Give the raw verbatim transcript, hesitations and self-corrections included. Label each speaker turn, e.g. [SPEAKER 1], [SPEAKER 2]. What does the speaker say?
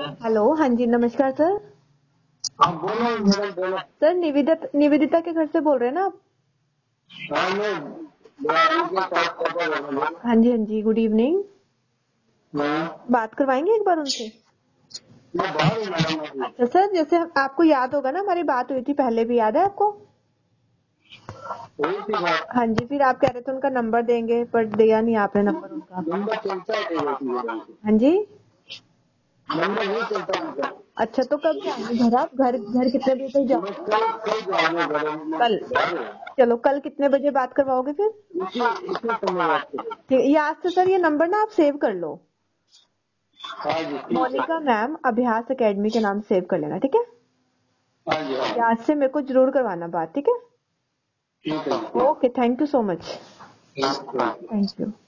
[SPEAKER 1] Hello, हाँ जी, नमस्कार sir.
[SPEAKER 2] हाँ बोलो मैडम बोलो।
[SPEAKER 1] सर निवेदिता निवेदिता के घर से बोल रहे हैं ना आप?
[SPEAKER 2] हाँ मैं के साथ पापा बोल रहा हूँ।
[SPEAKER 1] हाँ जी, हाँ जी, गुड इवनिंग।
[SPEAKER 2] हाँ
[SPEAKER 1] बात करवाएंगे एक बार उनसे?
[SPEAKER 2] मैं बाहर हूँ मैडम अभी।
[SPEAKER 1] अच्छा सर, जैसे आपको याद होगा ना, हमारी बात हुई थी पहले भी, याद है आपको?
[SPEAKER 2] हुई थी बात।
[SPEAKER 1] हाँ जी, फिर आप कह रहे थे उनका नंबर देंगे, पर दिया नहीं आपने नंबर उनका।
[SPEAKER 2] नंबर चलता है कई बार मैडम।
[SPEAKER 1] हाँ जी।
[SPEAKER 2] नंबर नहीं चलता उनका।
[SPEAKER 1] अच्छा, तो कब जाएंगे घर आप? घर घर कितने बजे तक
[SPEAKER 2] मैं
[SPEAKER 1] जाओगे?
[SPEAKER 2] कल कल जाऊंगा घर में
[SPEAKER 1] कल?
[SPEAKER 2] बाहर हूँ।
[SPEAKER 1] चलो, कल कितने बजे बात करवाओगे फिर?
[SPEAKER 2] इसी इसी समय बात करें।
[SPEAKER 1] ठीक है, याद से सर ये नंबर ना आप सेव कर लो।
[SPEAKER 2] हाँ जी ठीक है।
[SPEAKER 1] मोनिका मैम, अभ्यास एकेडमी के नाम सेव कर लेना, ठीक है?
[SPEAKER 2] हाँ जी हाँ
[SPEAKER 1] याद से मेरे को जरूर करवाना बात, ठीक है?
[SPEAKER 2] ठीक है।
[SPEAKER 1] Okay, thank you so much.
[SPEAKER 2] ठीक है।
[SPEAKER 1] Thank you.